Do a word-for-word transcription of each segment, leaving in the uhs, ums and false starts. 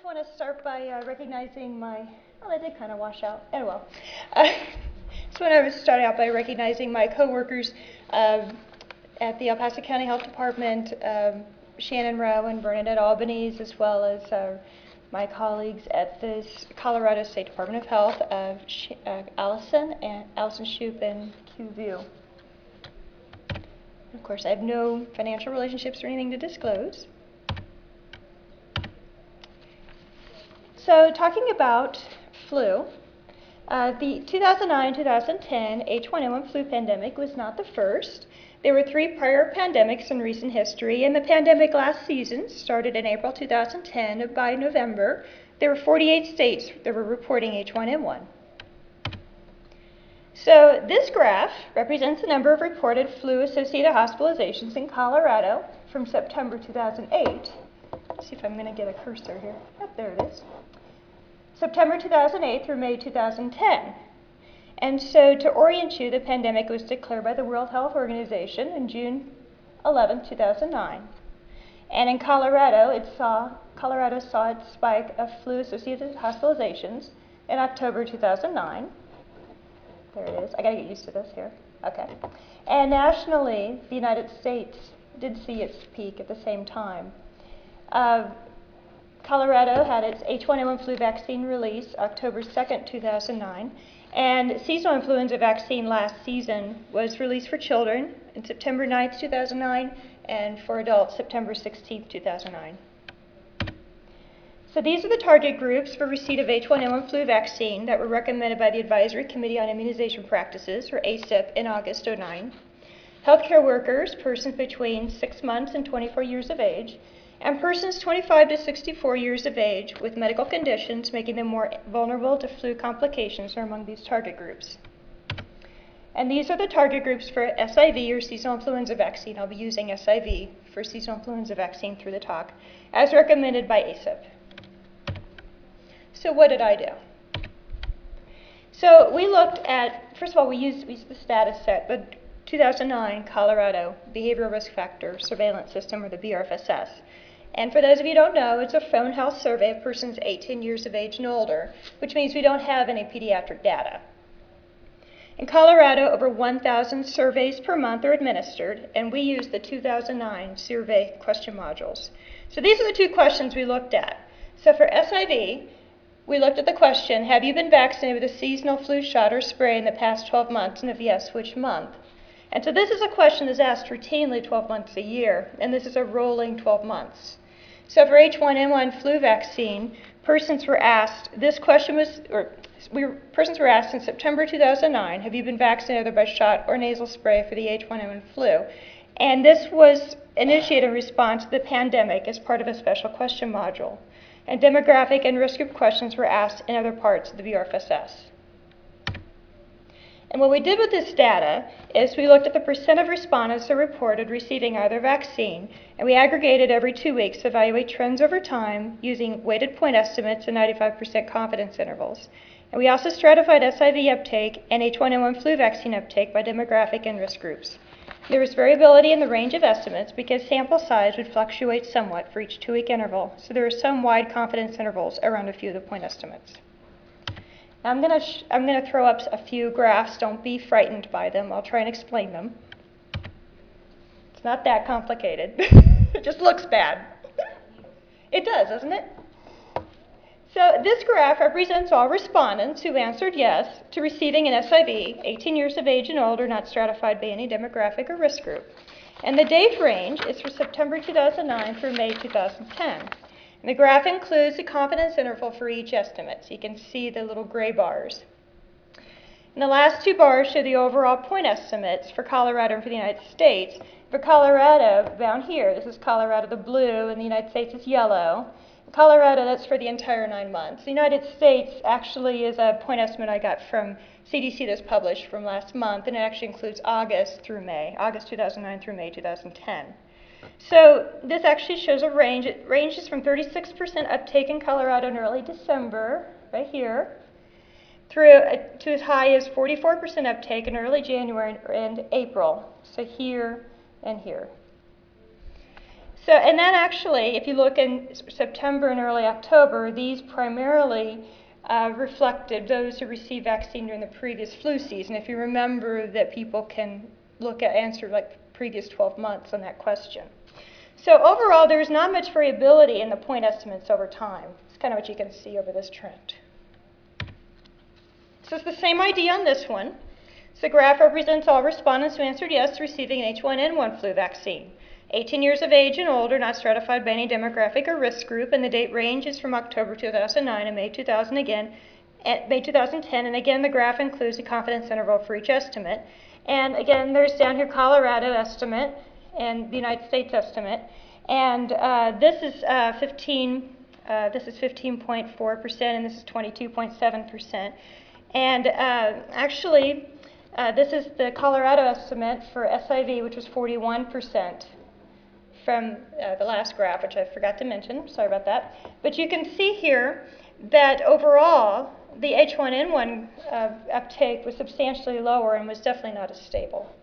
just want to start by uh, recognizing my, well, that did kind of wash out. Oh, well. I just want to start out by recognizing my coworkers uh, at the El Paso County Health Department, um, Shannon Rowe and Bernadette Albanese, as well as uh, my colleagues at the Colorado State Department of Health, uh, Sh uh, Allison and Allison Shoup and Q View. Of course, I have no financial relationships or anything to disclose. So, talking about flu, uh, the two thousand nine two thousand ten H one N one flu pandemic was not the first. There were three prior pandemics in recent history, and the pandemic last season started in April two thousand ten. By November, there were forty-eight states that were reporting H one N one. So this graph represents the number of reported flu-associated hospitalizations in Colorado from September two thousand eight. Let's see if I'm going to get a cursor here. Oh, there it is. September two thousand eight through May two thousand ten. And so to orient you, the pandemic was declared by the World Health Organization on June eleventh two thousand nine. And in Colorado, it saw, Colorado saw its spike of flu-associated hospitalizations in October two thousand nine. There it is. I got to get used to this here. Okay. And nationally, the United States did see its peak at the same time. Uh, Colorado had its H one N one flu vaccine release October second two thousand nine, and seasonal influenza vaccine last season was released for children on September ninth two thousand nine, and for adults September sixteenth two thousand nine. So these are the target groups for receipt of H one N one flu vaccine that were recommended by the Advisory Committee on Immunization Practices, or A C I P, in August oh nine. Healthcare workers, persons between six months and twenty-four years of age, and persons twenty-five to sixty-four years of age with medical conditions making them more vulnerable to flu complications are among these target groups. And these are the target groups for S I V, or seasonal influenza vaccine. I'll be using S I V for seasonal influenza vaccine through the talk, as recommended by A C I P. So what did I do? So we looked at, first of all, we used, we used the status set, the two thousand nine Colorado Behavioral Risk Factor Surveillance System, or the B R F S S. And for those of you who don't know, it's a phone health survey of persons eighteen years of age and older, which means we don't have any pediatric data. In Colorado, over one thousand surveys per month are administered, and we use the two thousand nine survey question modules. So these are the two questions we looked at. So for S I V, we looked at the question, have you been vaccinated with a seasonal flu shot or spray in the past twelve months, and if yes, which month? And so this is a question that's asked routinely twelve months a year, and this is a rolling twelve months. So for H one N one flu vaccine, persons were asked, this question was, or we were, persons were asked in September two thousand nine, have you been vaccinated either by shot or nasal spray for the H one N one flu? And this was initiated in response to the pandemic as part of a special question module. And demographic and risk group questions were asked in other parts of the B R F S S. And what we did with this data is we looked at the percent of respondents that reported receiving either vaccine, and we aggregated every two weeks to evaluate trends over time using weighted point estimates and ninety-five percent confidence intervals. And we also stratified S I V uptake and H one N one flu vaccine uptake by demographic and risk groups. There was variability in the range of estimates because sample size would fluctuate somewhat for each two-week interval, so there are some wide confidence intervals around a few of the point estimates. Now I'm going to I'm going to throw up a few graphs. Don't be frightened by them. I'll try and explain them. It's not that complicated. It just looks bad. It does, doesn't it? So this graph represents all respondents who answered yes to receiving an S I V, eighteen years of age and older, not stratified by any demographic or risk group. And the date range is from September two thousand nine through May two thousand ten. And the graph includes a confidence interval for each estimate, so you can see the little gray bars. And the last two bars show the overall point estimates for Colorado and for the United States. For Colorado, down here, this is Colorado, the blue, and the United States is yellow. Colorado, that's for the entire nine months. The United States actually is a point estimate I got from C D C that's published from last month, and it actually includes August through May, August two thousand nine through May two thousand ten. So this actually shows a range. It ranges from thirty-six percent uptake in Colorado in early December, right here, through uh, to as high as forty-four percent uptake in early January and April, so here and here. So, and then actually, if you look in September and early October, these primarily uh, reflected those who received vaccine during the previous flu season. If you remember that people can look at answer like previous twelve months on that question. So overall, there's not much variability in the point estimates over time. It's kind of what you can see over this trend. So it's the same idea on this one. So the graph represents all respondents who answered yes to receiving an H one N one flu vaccine. eighteen years of age and older, not stratified by any demographic or risk group, and the date range is from October two thousand nine and May two thousand again, at May two thousand ten, and again the graph includes a confidence interval for each estimate. And again, there's down here Colorado estimate and the United States estimate, and uh, this is uh, fifteen. Uh, this is fifteen point four percent, and this is twenty-two point seven percent. And uh, actually, uh, this is the Colorado estimate for S I V, which was forty-one percent. From uh, the last graph, which I forgot to mention. Sorry about that. But you can see here that overall, the H one N one uh, uptake was substantially lower and was definitely not as stable.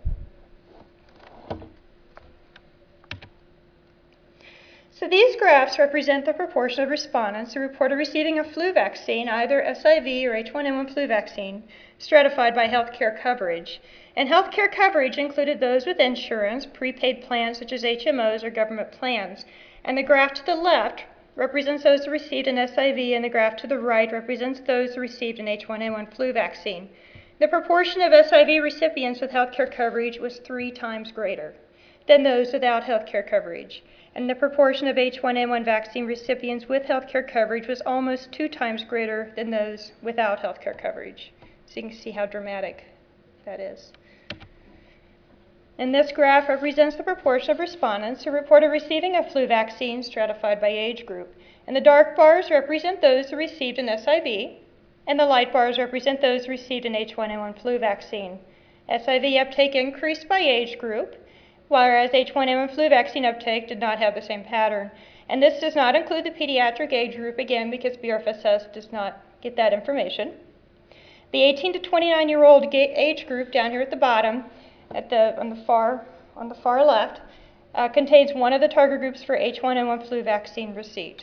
So these graphs represent the proportion of respondents who reported receiving a flu vaccine, either S I V or H one N one flu vaccine, stratified by healthcare coverage. And healthcare coverage included those with insurance, prepaid plans such as H M Os or government plans. And the graph to the left represents those who received an S I V, and the graph to the right represents those who received an H one N one flu vaccine. The proportion of S I V recipients with healthcare coverage was three times greater than those without healthcare coverage. And the proportion of H one N one vaccine recipients with healthcare coverage was almost two times greater than those without healthcare coverage. So you can see how dramatic that is. And this graph represents the proportion of respondents who reported receiving a flu vaccine stratified by age group. And the dark bars represent those who received an S I V, and the light bars represent those who received an H one N one flu vaccine. S I V uptake increased by age group, whereas H one N one flu vaccine uptake did not have the same pattern. And this does not include the pediatric age group, again, because B R F S S does not get that information. The eighteen to twenty-nine year old age group down here at the bottom, at the, on, the far, on the far left, uh, contains one of the target groups for H one N one flu vaccine receipt.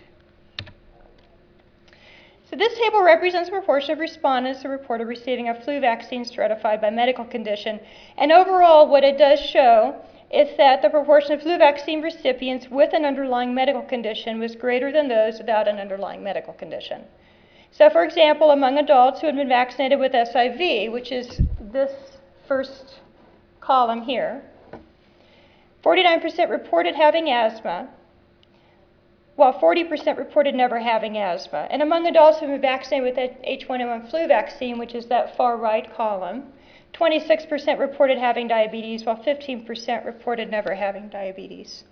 So this table represents the proportion of respondents who reported receiving a flu vaccine stratified by medical condition. And overall, what it does show is that the proportion of flu vaccine recipients with an underlying medical condition was greater than those without an underlying medical condition. So for example, among adults who had been vaccinated with S I V, which is this first column here, forty-nine percent reported having asthma, while forty percent reported never having asthma. And among adults who have been vaccinated with H one N one flu vaccine, which is that far right column, twenty-six percent reported having diabetes, while fifteen percent reported never having diabetes.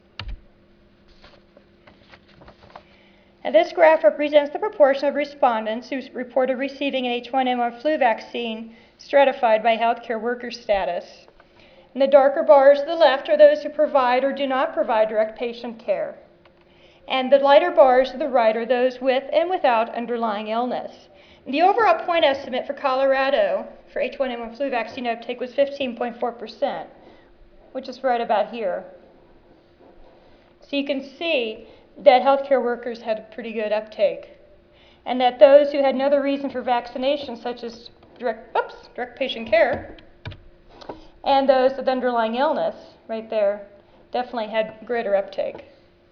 And this graph represents the proportion of respondents who reported receiving an H one N one flu vaccine stratified by healthcare worker status. And the darker bars to the left are those who provide or do not provide direct patient care. And the lighter bars to the right are those with and without underlying illness. The overall point estimate for Colorado for H one N one flu vaccine uptake was fifteen point four percent, which is right about here. So you can see that healthcare workers had a pretty good uptake, and that those who had no other reason for vaccination, such as direct, oops, direct patient care, and those with underlying illness, right there, definitely had greater uptake.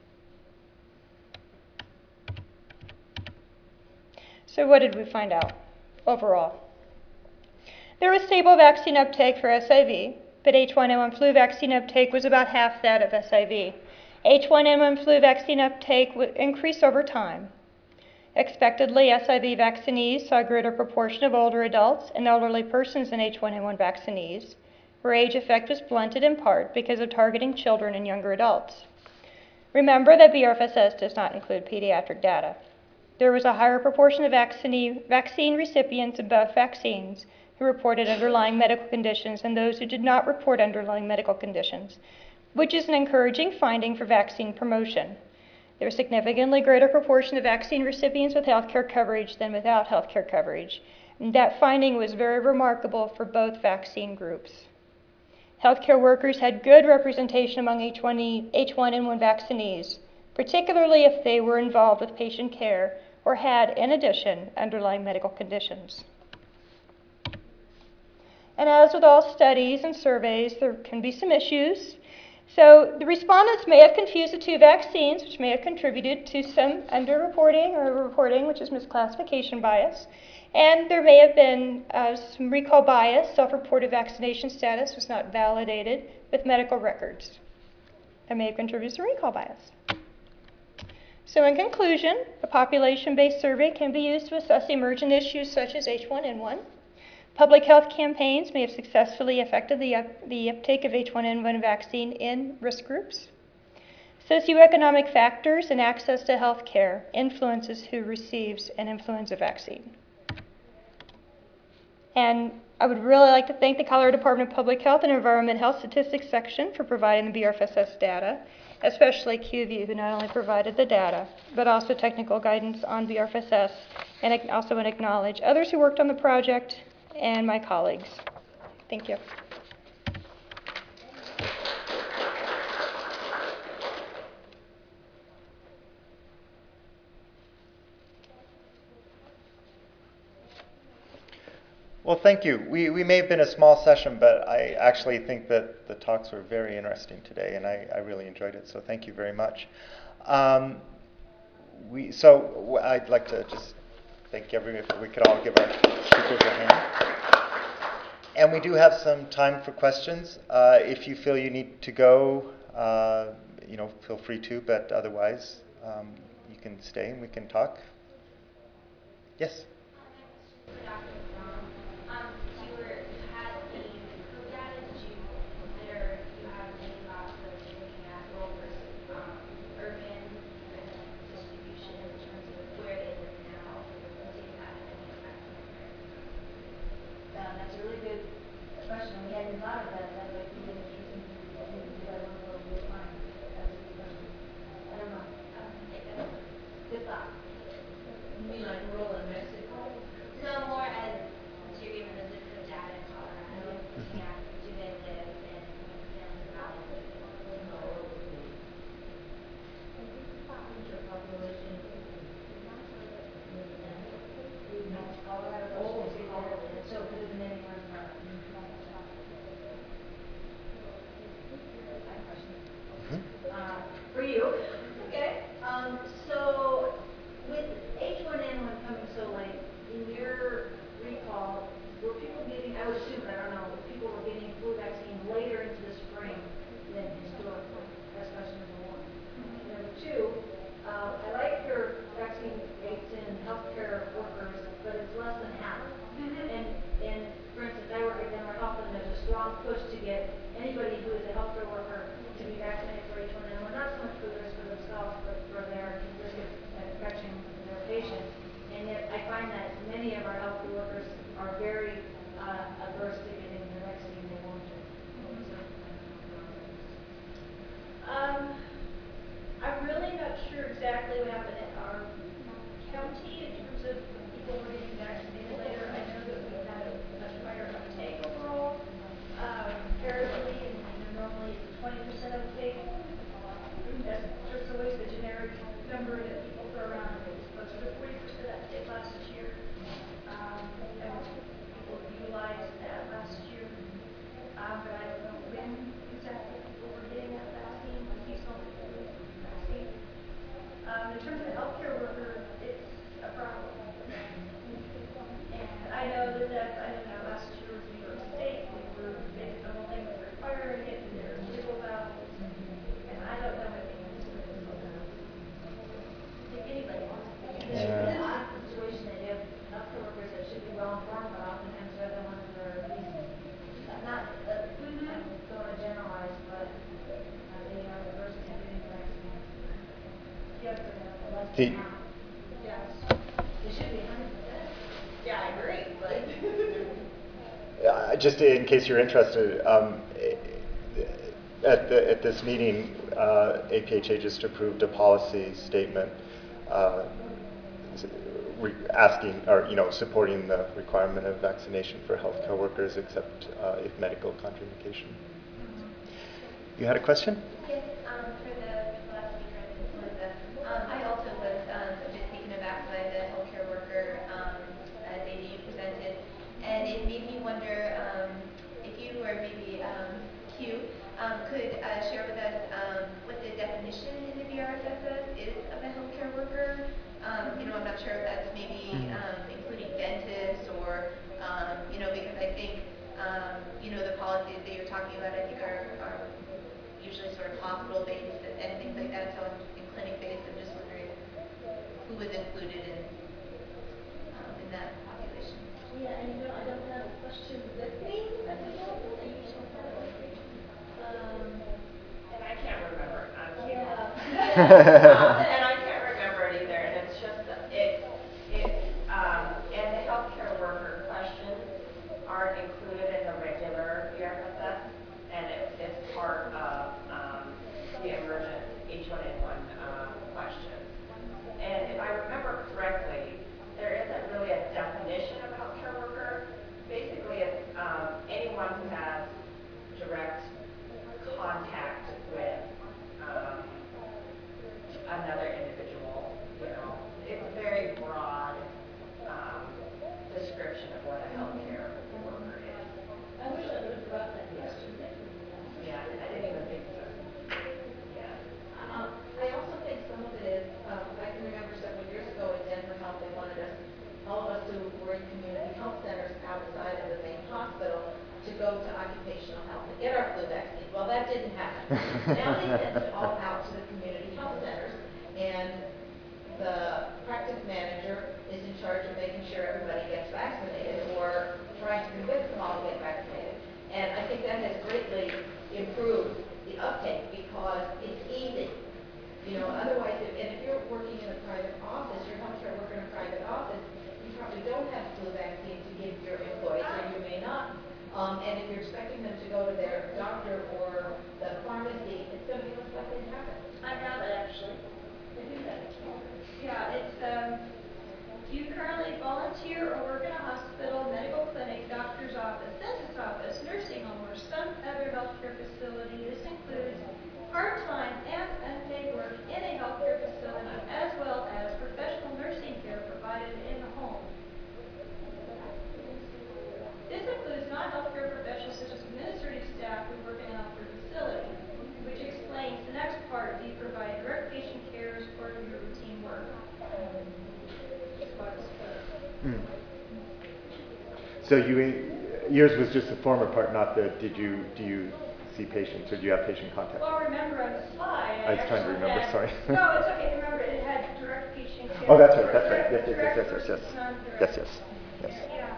So what did we find out overall? There was stable vaccine uptake for S I V, but H one N one flu vaccine uptake was about half that of S I V. H one N one flu vaccine uptake would increase over time. Expectedly, S I V vaccinees saw a greater proportion of older adults and elderly persons than H one N one vaccinees, where age effect was blunted in part because of targeting children and younger adults. Remember that B R F S S does not include pediatric data. There was a higher proportion of vaccine, vaccine recipients of both vaccines who reported underlying medical conditions than those who did not report underlying medical conditions, which is an encouraging finding for vaccine promotion. There was a significantly greater proportion of vaccine recipients with healthcare coverage than without healthcare coverage. And that finding was very remarkable for both vaccine groups. healthcare workers had good representation among H one N one vaccinees, particularly if they were involved with patient care or had, in addition, underlying medical conditions. And as with all studies and surveys, there can be some issues. So the respondents may have confused the two vaccines, which may have contributed to some underreporting or reporting, which is misclassification bias. And there may have been uh, some recall bias. Self-reported vaccination status was not validated with medical records. That may have contributed to recall bias. So in conclusion, a population-based survey can be used to assess emergent issues such as H one N one. Public health campaigns may have successfully affected the, up, the uptake of H one N one vaccine in risk groups. Socioeconomic factors and access to health care influences who receives an influenza vaccine. And I would really like to thank the Colorado Department of Public Health and Environment Health Statistics section for providing the B R F S S data, especially Q V U, who not only provided the data, but also technical guidance on B R F S S, and I also want to acknowledge others who worked on the project and my colleagues. Thank you. Well, thank you. We, we may have been a small session, but I actually think that the talks were very interesting today, and I, I really enjoyed it, so thank you very much. Um, we, so I'd like to just thank everyone, if we could all give our speakers a hand. And we do have some time for questions. Uh, if you feel you need to go, uh, you know, feel free to, but otherwise, um, you can stay and we can talk. Yes? The, uh, just in case you're interested, um, at, the, at this meeting, uh, A P H A just approved a policy statement uh, re asking, or you know, supporting the requirement of vaccination for healthcare workers, except uh, if medical contraindication. You had a question? Yes, um, for the last speaker, Melissa. Um, I also was um, a bit taken aback by the healthcare worker um, uh, data you presented, and it made me wonder um, if you or maybe um, Q um, could uh, share with us um, what the definition in the B R S S S is of a healthcare worker. Um, you know, I'm not sure if that's maybe um, including dentists or, um, you know, because I think, um, you know, the policies that you're talking about, I think are, are usually sort of hospital-based and, and things like that, so I'm in clinic-based. I'm just wondering who was included in, um, in that population. Yeah, and you know, I don't have a question with me at the moment. I usually have it. Um, And I can't remember. I'm yeah. um, and I can't remember it either. And it's just, it's, it's, um, and the healthcare worker questions aren't included in the regular B R S S, and it, it's part of um, the emergent H one N one um, questions. And if I remember correctly, there isn't really a definition of healthcare worker. Basically, it's um, anyone who has direct contact with um, another individual. You know, it's a very broad um, description of what a healthcare worker is. I wish I would have brought that yesterday. Yeah, I didn't even think so. Yeah. Um, I also think some of it is, um, I can remember several years ago at Denver Health, they wanted us, all of us who were in community health centers outside of the main hospital, to go to occupational health and get our flu vaccine. Well, that didn't happen. Now they send it all out to the community health centers, and the practice manager is in charge of making sure everybody gets vaccinated or trying to convince them all to get vaccinated. And I think that has greatly improved the uptake because it's easy. You know, otherwise, if, and if you're working in a private office, your healthcare worker in a private office, you probably don't have flu vaccine to give your employees, or you may not. Um, and if you're expecting them to go to their doctor or the pharmacy, it's going to be less likely to happen. I have it actually. I do that. Yeah, it's, um, do you currently volunteer or work in a hospital, medical clinic, doctor's office, dentist's office, nursing home, or some other healthcare facility? This includes part-time and unpaid work in a healthcare facility, as well as professional nursing care provided in the home. This includes non-healthcare professionals such as administrative staff who work in a healthcare facility, which explains the next part. Do you provide direct patient care as part of your routine work? Mm. So you, yours was just the former part, not the, did you, do you see patients or do you have patient contact? Well, remember on the slide, I was trying to remember, had, sorry. No, it's okay. Remember, it had direct patient care. Oh, that's right, that's right. Direct, Yes, yes, yes, yes, yes, versus yes. non-direct. Yes, yes, yes. Yeah.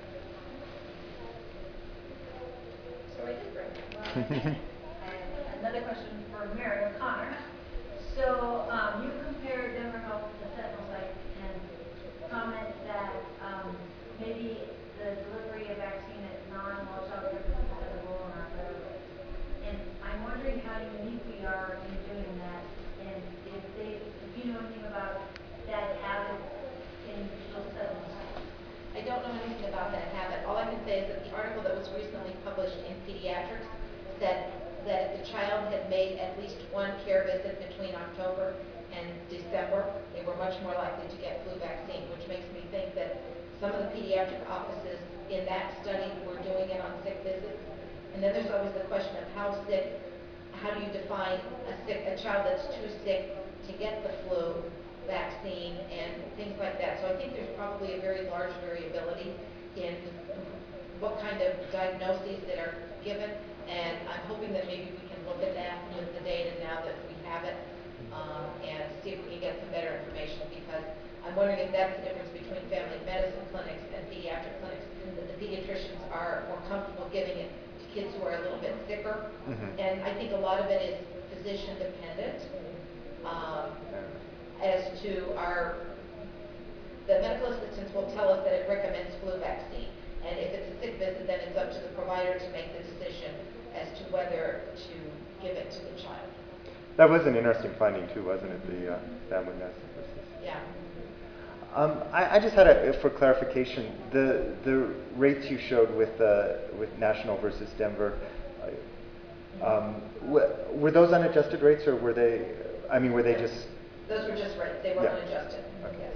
So I did bring it. And another question for Mary O'Connor. So um, you compare Denver Health to the Sentinel site and comment that um, maybe the delivery of vaccine at non-law child care businesses has a role in our federal. And I'm wondering how unique we are in doing that, and if they, if you know anything about that habit in those Sentinel sites. I don't know anything about that habit. All I can say is that the article that was recently published in Pediatrics said that if the child had made at least one care visit between October and December, they were much more likely to get flu vaccine, which makes me think that some of the pediatric offices in that study were doing it on sick visits. And then there's always the question of how sick, how do you define a sick, a child that's too sick to get the flu vaccine and things like that. So I think there's probably a very large variability in what kind of diagnoses that are given, and I'm hoping that maybe we can look at that with the data now that we have it, um, and see if we can get some better information, because I'm wondering if that's the difference between family medicine clinics and pediatric clinics, that the pediatricians are more comfortable giving it to kids who are a little bit sicker, Mm-hmm. and I think a lot of it is physician dependent. Um, as to our, the medical assistants will tell us that it recommends flu vaccine. And if it's a sick visit, then it's up to the provider to make the decision as to whether to give it to the child. That was an interesting finding too, wasn't it, the uh, family medicine versus? Yeah. Um, I, I just had a, for clarification, the the rates you showed with uh, with National versus Denver, uh, Um, w- were those unadjusted rates, or were they, I mean, were they just, Those were just rates, they were Yeah. unadjusted, Okay. yes.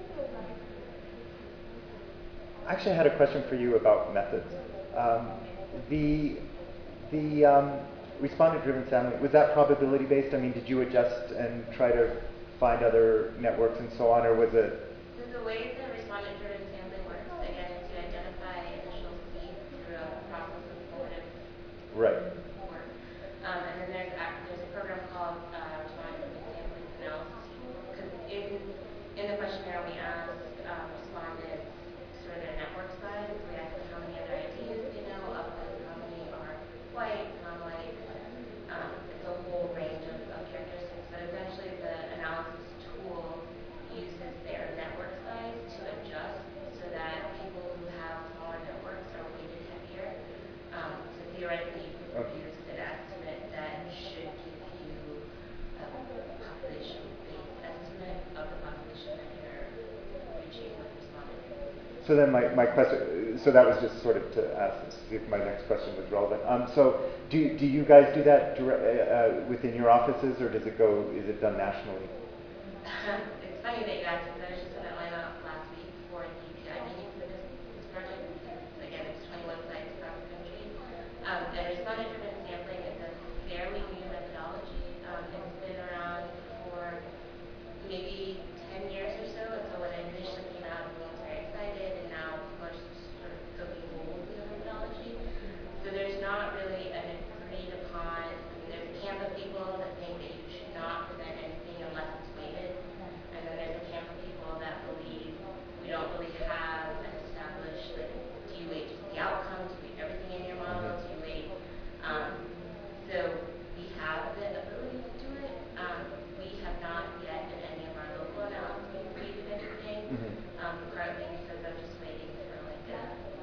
I actually had a question for you about methods. Um, the the um, respondent-driven sampling, was that probability-based? I mean, did you adjust and try to find other networks and so on, or was it? So the way the respondent-driven sampling works, again, is you identify initial seeds through a process of formative Right. work. Um, and then there's, act- there's a program called uh, respondent-driven sampling analysis tool. Because in, in the questionnaire we asked um, respondents sort of their network size. We asked them how many other I Ds they know, of which how many are white, non-white. Um, it's a whole range of, of characteristics, but essentially the analysis tool uses their network size to adjust so that people who have smaller networks are weighted heavier. Um, so theoretically, you could Okay. use an estimate that should give you a population-based estimate of the population that you're reaching with respondents. So then my, my question, so that was just sort of to ask, see if my next question was relevant. Um, so do, do you guys do that dire- uh, within your offices, or does it go, is it done nationally? It's funny that you asked, because I was just in Atlanta last week for the P I meeting for this, this project, because again, it's twenty-one sites across the country. Um, and respondent-driven sampling is a fairly new methodology. Um, it's been around for maybe ten years or so, and so when it initially came out, everyone was very excited, and now people are sort of poking holes in the methodology. So there's not really an agreed upon, I mean, there's a camp of people that think that you should not present anything unless it's weighted, and then there's a camp of people that believe we don't really have an established, like, do you weight just the outcomes, do you weight everything in your model, do you weight, um, so we have the ability to do it. Um, we have not yet in any of our local analyses weighted anything, Mhm. um, partly because I'm just waiting for like a,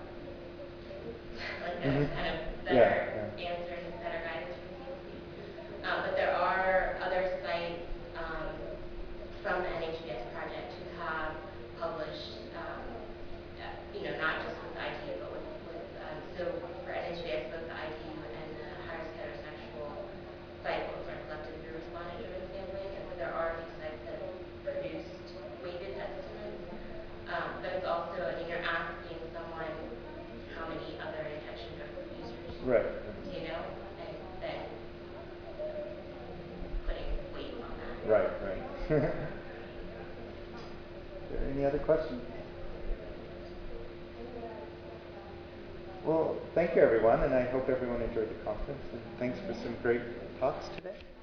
like a Mhm. kind of Yeah, better yeah. answer and better guidance from C D C. Um, but there are other sites um, from the N H B S project who have published, um, uh, you know, not just with I T U, but with, with um, so for N H B S, both the I T U and the highest heterosexual cycles are collected through respondent-driven sampling, and so there are a few sites that have produced weighted estimates. Um, but it's also, I mean, you're asking someone how many other injection drug users Right. do you know, and then putting weight on that. Right, right. Are there any other questions? Well, thank you everyone, and I hope everyone enjoyed the conference, and thanks for some great talks today.